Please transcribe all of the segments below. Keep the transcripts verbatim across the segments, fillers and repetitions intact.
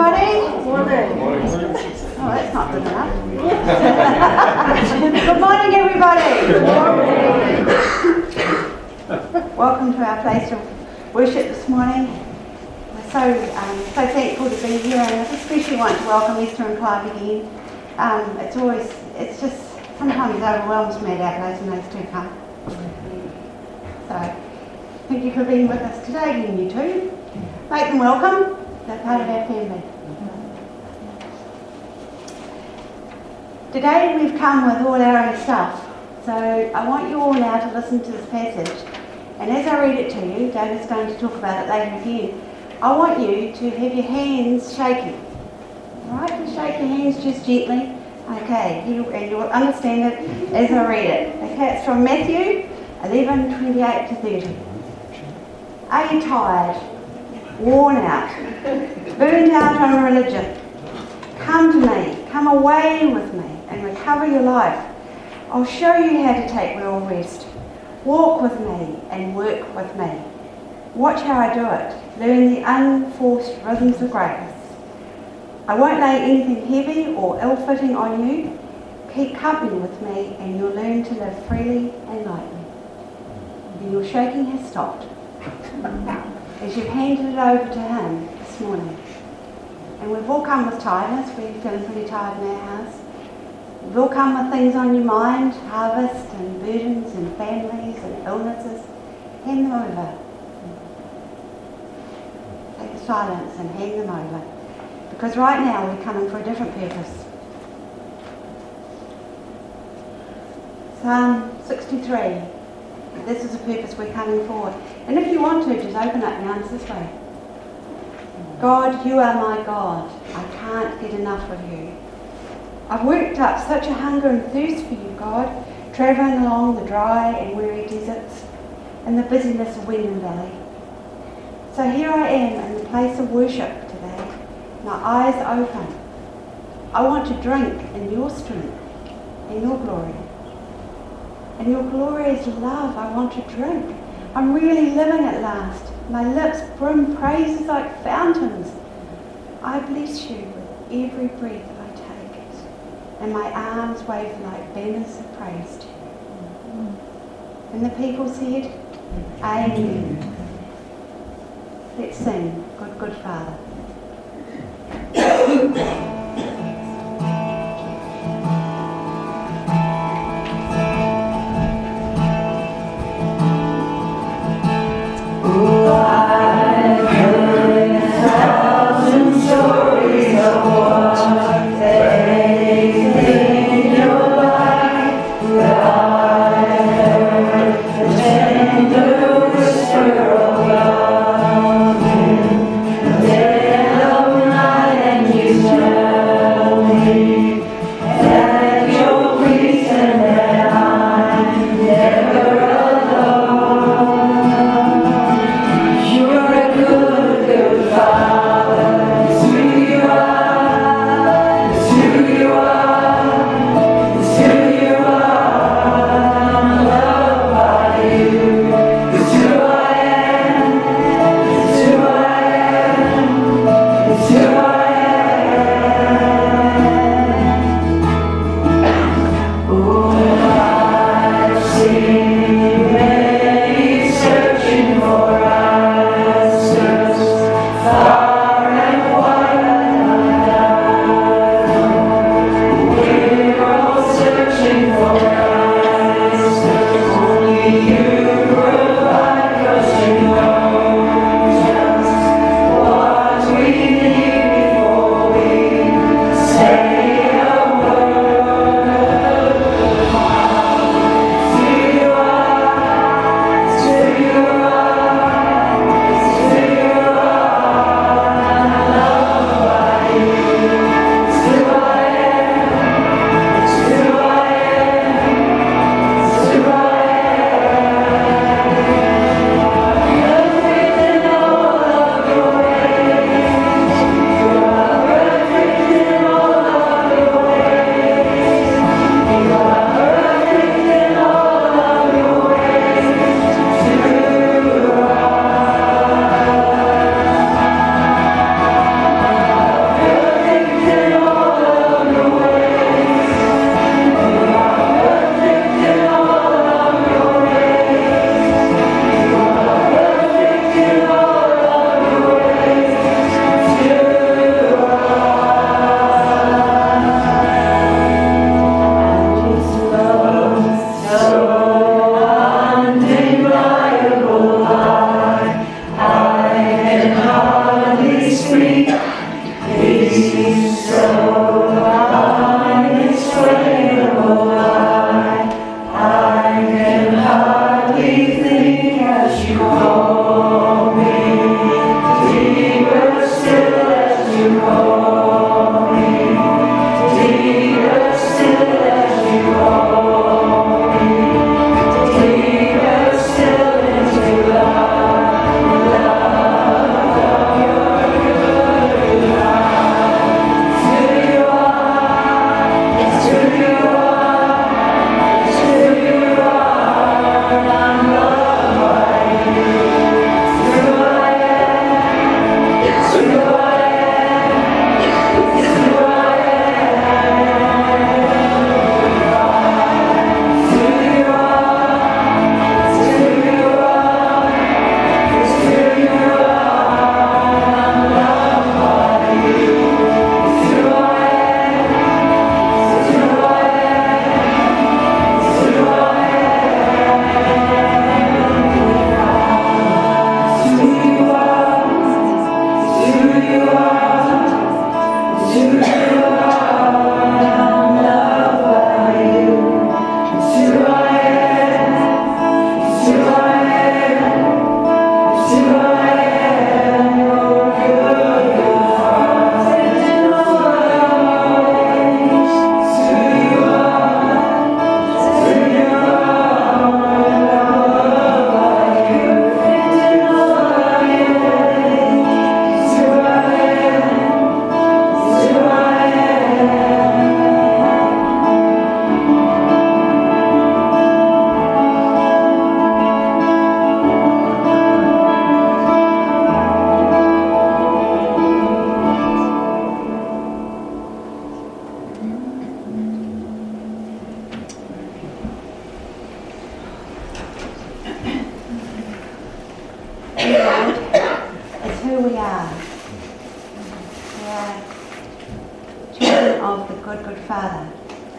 everybody. Morning. Oh, that's not good enough. Good morning, everybody. Good morning. Welcome to our place of worship this morning. We're so um, so thankful to be here, and I especially want to welcome Esther and Clive again. Um, it's always, it's just sometimes it overwhelms me at our place when those two come. So, thank you for being with us today, and you too. Make them welcome. They're part of our family. Today we've come with all our own stuff, so I want you all now to listen to this passage, and as I read it to you, David's going to talk about it later again, I want you to have your hands shaking. Alright, just shake your hands just gently. Okay, you, and you'll understand it as I read it. Okay, it's from Matthew eleven, twenty-eight to thirty. Are you tired? Worn out? Burned out on religion? Come to me, come away with me and recover your life. I'll show you how to take real rest. Walk with me and work with me. Watch how I do it. Learn the unforced rhythms of greatness. I won't lay anything heavy or ill-fitting on you. Keep company with me and you'll learn to live freely and lightly. And your shaking has stopped as you've handed it over to him this morning. And we've all come with tiredness. We're feeling pretty tired in our house. We've all come with things on your mind, harvest and burdens and families and illnesses. Hand them over. Take the silence and hand them over. Because right now we're coming for a different purpose. Psalm sixty-three. This is the purpose we're coming for. And if you want to, just open up your arms this way. God, you are my God. I can't get enough of you. I've worked up such a hunger and thirst for you, God, travelling along the dry and weary deserts and the busyness of Wendon Valley. So here I am in the place of worship today, my eyes open. I want to drink in your strength and your glory. And your glorious love, I want to drink. I'm really living at last. My lips brim praises like fountains. I bless you with every breath I take, and my arms wave like banners of praise to you. And the people said, Amen. Let's sing, Good, Good Father. Yeah. we are. We are children of the good, good Father.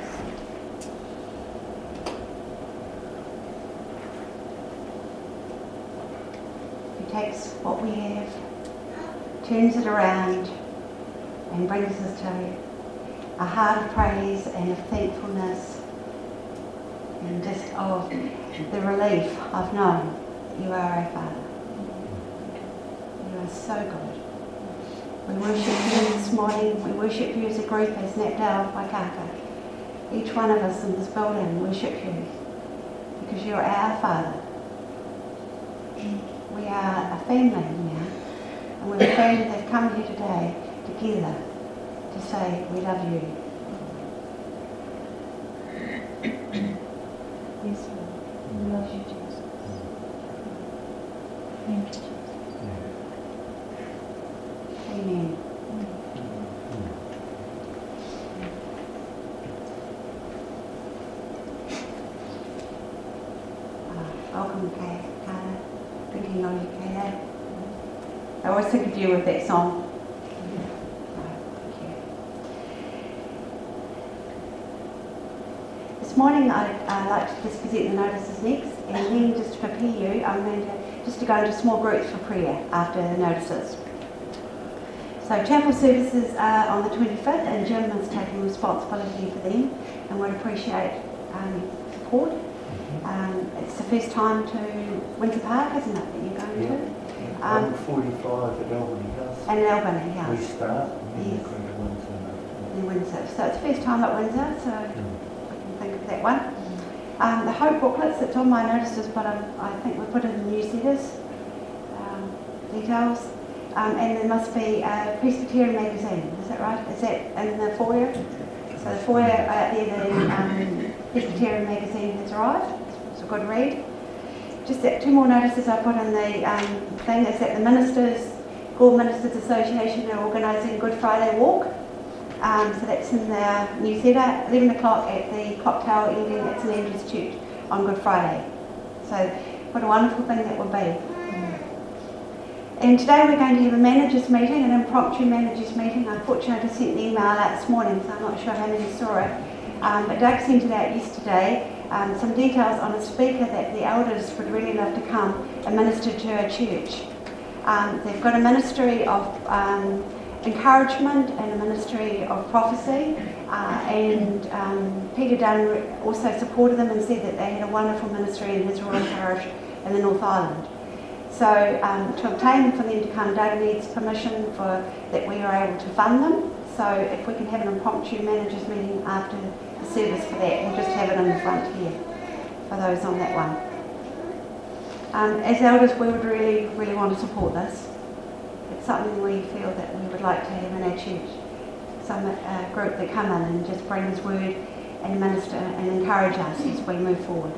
He takes what we have, turns it around, and brings us to a heart of praise and of thankfulness, and just of the relief of knowing you are our Father. You are so good. We worship you this morning. We worship you as a group, as Napdale Waikaka. Each one of us in this building worship you because you are our Father. We are a family now, and we're a family that have come here today together to say we love you. Yes, Lord. We love you, Jesus. Thank you, Jesus. Amen. Uh, welcome, Kay, Carter. Thinking of you, Kayla. I always think of you with that song. This morning I'd uh, like to just present the notices next, and then just to prepare you, I'm going to just to go into small groups for prayer after the notices. So chapel services are on the twenty-fifth, and Jim is taking responsibility for them, and would appreciate um, support. Um, it's the first time to Windsor Park, isn't it, that you're going yeah. to? Um, Um, forty-five at Albany House. and Albany, yeah. We start and then Yes. we go to Windsor. In Windsor. So it's the first time at Windsor, so Mm. think of that one. Um, the Hope booklets, it's on my notices, but um, I think we put in the newsletters um, details. Um, and there must be a Presbyterian magazine, is that right? Is that in the foyer? So the foyer out there, the um, Presbyterian magazine has arrived. It's a good read. Just that two more notices I put in the um, thing is that the Ministers, Gore Ministers Association are organising Good Friday Walk. Um, so that's in their newsletter, eleven o'clock at the Clock Tower Ending at St Andrew's Church on Good Friday. So what a wonderful thing that would be. And today we're going to have a managers meeting, an impromptu managers meeting. Unfortunately I sent the email out this morning, so I'm not sure how many saw it. Um, but Doug sent it out yesterday, um, some details on a speaker that the elders would really love to come and minister to our church. Um, they've got a ministry of um, encouragement and a ministry of prophecy, uh, and um, Peter Dunn also supported them and said that they had a wonderful ministry in his rural parish in the North Island. So um, to obtain for them to come, Doug needs permission for that we are able to fund them. So if we can have an impromptu managers meeting after the service for that, we'll just have it in the front here for those on that one. Um, as elders, we would really, really want to support this. It's something we feel that we would like to have in our church. Some uh, group that come in and just bring His word and minister and encourage us as we move forward.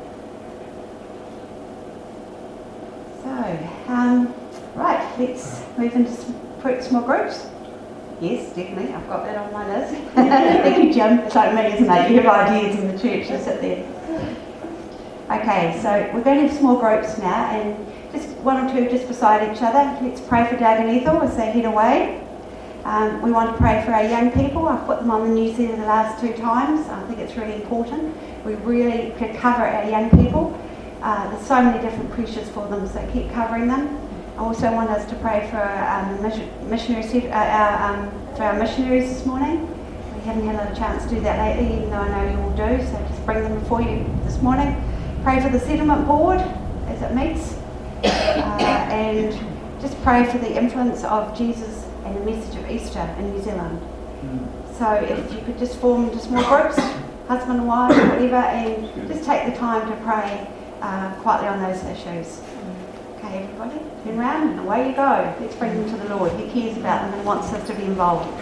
So, um, right, let's move into some small groups. Yes, definitely, I've got that on my list. Thank you, Jim. It's like me, isn't it? You have ideas in the church, you sit there. Okay, so we're going to have small groups now, and just one or two just beside each other. Let's pray for Doug and Ethel as they head away. Um, we want to pray for our young people. I've put them on the newsletter the last two times. I think it's really important. We really could cover our young people. Uh, there's so many different pressures for them, so keep covering them. I also want us to pray for um, missionaries, uh, our, um, for our missionaries this morning. We haven't had a lot of chance to do that lately, even though I know you all do, so just bring them before you this morning. Pray for the settlement board as it meets, uh, and just pray for the influence of Jesus and the message of Easter in New Zealand. So if you could just form into small groups, husband and wife, whatever, and just take the time to pray uh, quietly on those issues. Okay, everybody, turn around and away you go. Let's bring them to the Lord. He cares about them and wants us to be involved.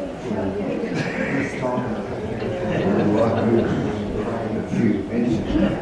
This time,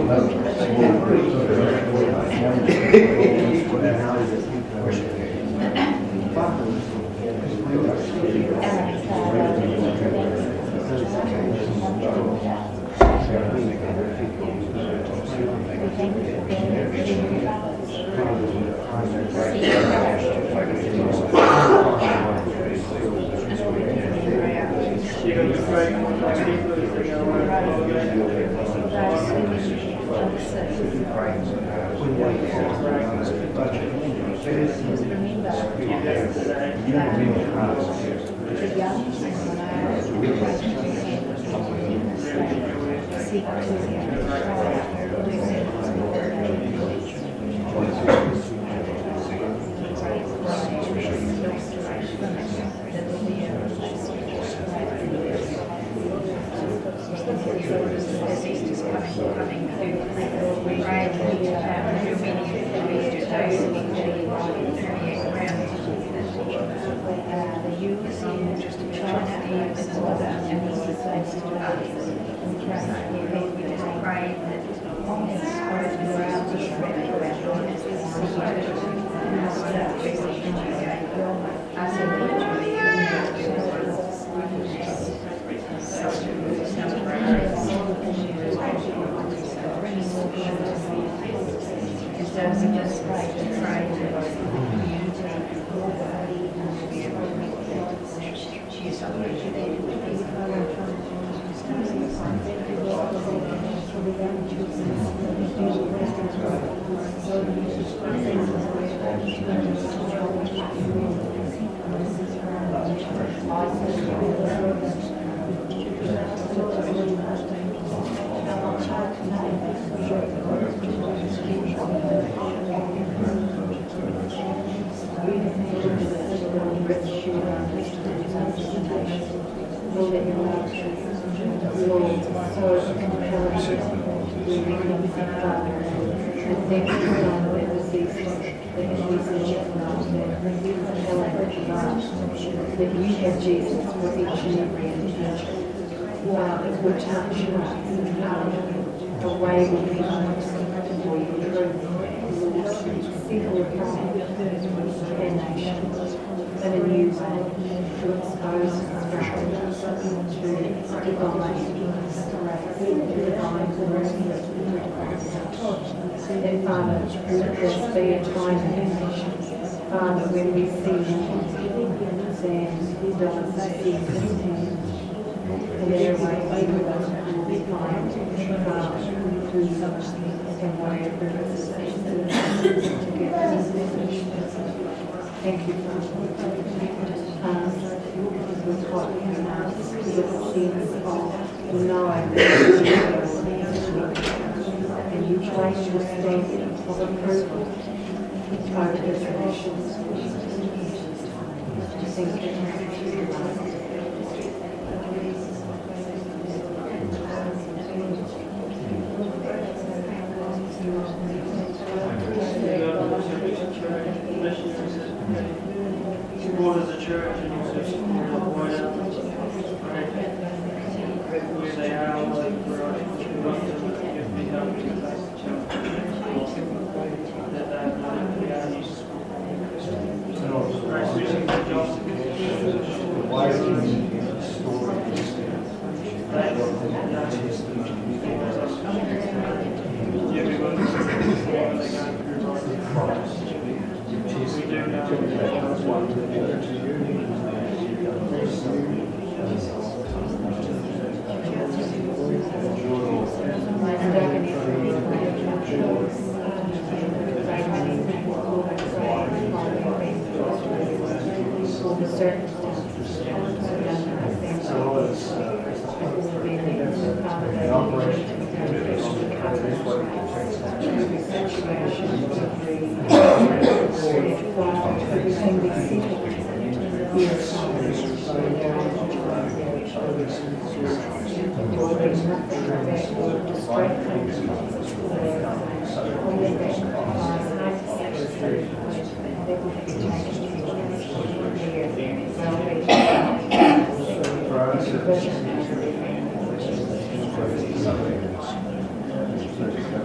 Thank you.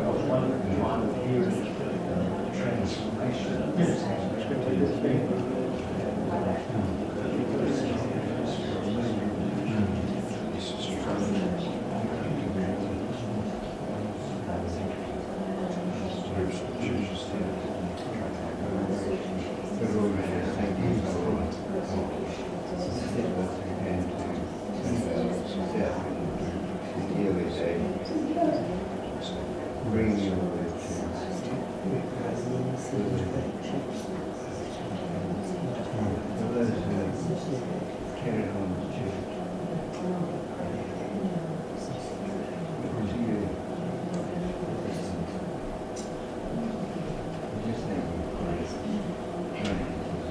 bringing you all the chance. For those who carried on the church, to you, I just thank you for it.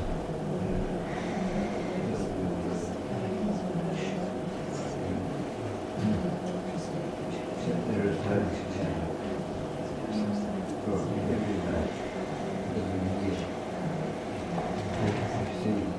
There is no for every day living here. You see,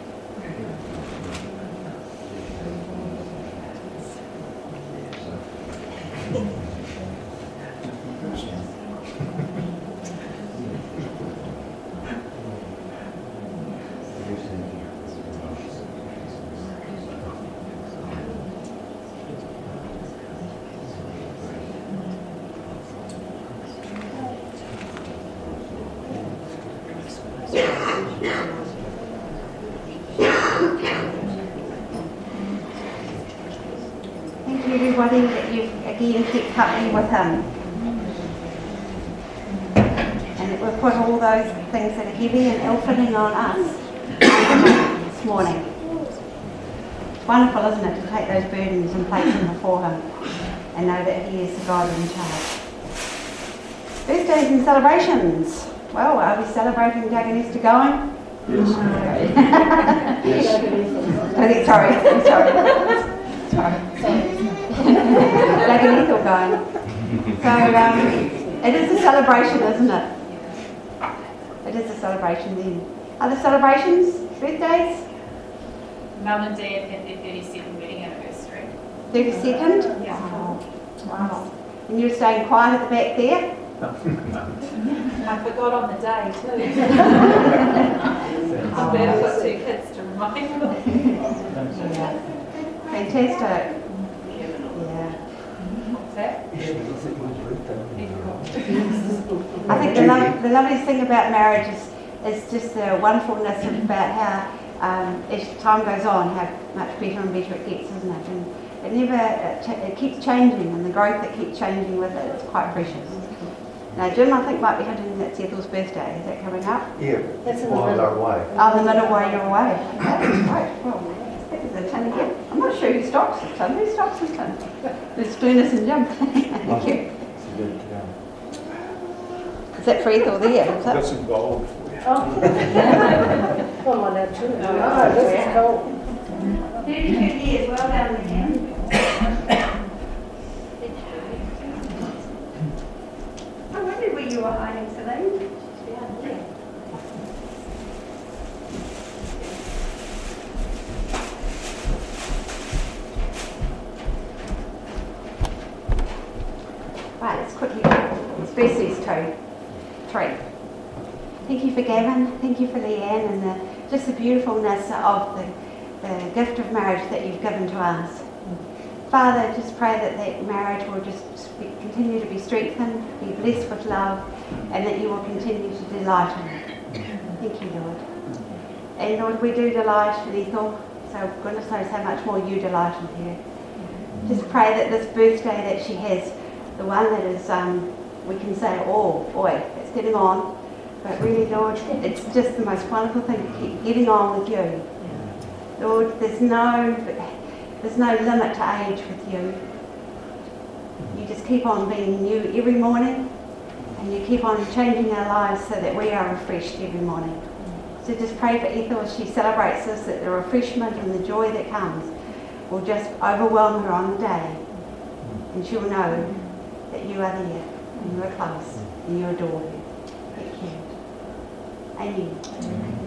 Thank you everybody that you've again kept company with him. And that we've put all those things that are heavy and ill-fitting on us this morning. It's wonderful, isn't it, to take those burdens and place them before him and know that he is the God in charge. Birthdays and celebrations. Well, are we celebrating Doug and Esther going? Yes. Yes. Okay, sorry, sorry. Sorry. Doug and Ethel going. So um, it is a celebration, isn't it? It is a celebration then. Other celebrations? Birthdays? Mum and Dad had their thirty-second wedding anniversary. thirty-second? Yeah. Wow. And you're staying quiet at the back there? I forgot on the day too. I'm glad I've got two kids to remind me. Yeah. Fantastic. Yeah. What's that? I think the, lo- the loveliest thing about marriage is, is just the wonderfulness of about how um, as time goes on, how much better and better it gets, isn't it? And it never, it, ch- it keeps changing, and the growth that keeps changing with it is quite precious. Now, Jim, I think might be hinting that's Ethel's birthday. Is that coming up? Yeah, That's in the while middle. they're away. Oh, the middle way you're away. Okay, right. Well, that is a ton again. I'm not sure who stocks this ton. Who stocks this ton? It's Glennis and Jim. Thank you. It's a good to Is that for Ethel there? Is Got it? some gold for you. Oh. Well, my dad too. Oh, this is cool. thirty-two years. Well done, Liam. I wondered where you were hiding, Celine. Right, let's quickly go. It's Bessy's two. Three. Thank you for Gavin, thank you for Leanne, and the, just the beautifulness of the, the gift of marriage that you've given to us. Father, just pray that that marriage will just be, continue to be strengthened, be blessed with love, and that you will continue to delight in it. Thank you, Lord. And Lord, we do delight in Ethel, so goodness knows how much more you delight in her. Just pray that this birthday that she has, the one that is, um, we can say, oh boy, it's getting on, but really, Lord, it's just the most wonderful thing to keep getting on with you. Lord, there's no, there's no limit to age with you. You just keep on being new every morning, and you keep on changing our lives so that we are refreshed every morning. So just pray for Ethel as she celebrates this, that the refreshment and the joy that comes will just overwhelm her on the day, and she will know that you are there, and you are close, and you adore her. Thank you. Amen.